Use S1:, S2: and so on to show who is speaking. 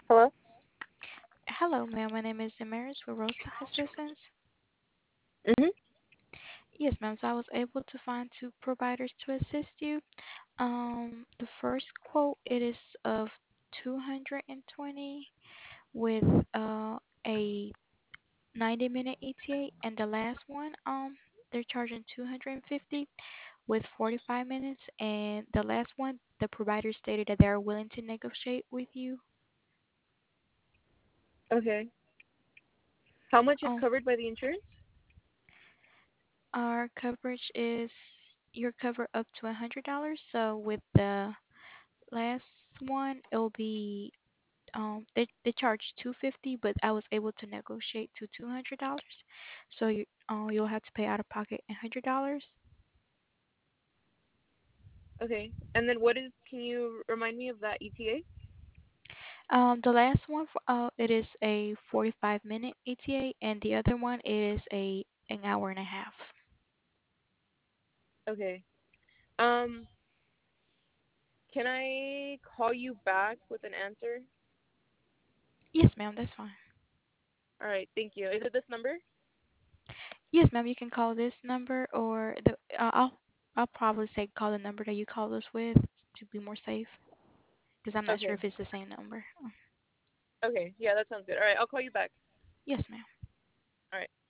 S1: Hello?
S2: Hello, ma'am. My name is Damaris with Rosa Assistance.
S1: Mhm.
S2: Yes, ma'am. So I was able to find two providers to assist you. The first quote it is of 220 with a 90-minute ETA, and the last one they're charging 250 with 45 minutes, and the last one the provider stated that they are willing to negotiate with you.
S1: Okay. How much is
S2: Um,
S1: covered by the insurance?
S2: our coverage is your cover up to $100. So with the last one, it'll be they charge 250, but I was able to negotiate to $200. So you'll have to pay out of pocket $100.
S1: Okay. And then can you remind me of that ETA?
S2: The last one it is a 45-minute ETA, and the other one is a an hour and a half.
S1: Okay. Um, can I call you back with an answer?
S2: Yes, ma'am. That's fine.
S1: All right, thank you. Is it this number?
S2: Yes, ma'am. You can call this number, or I'll probably say call the number that you called us with to be more safe, because I'm not sure
S1: Okay.
S2: if it's the same number.
S1: Okay. Yeah, that sounds good. All right, I'll call you back.
S2: Yes, ma'am.
S1: All right.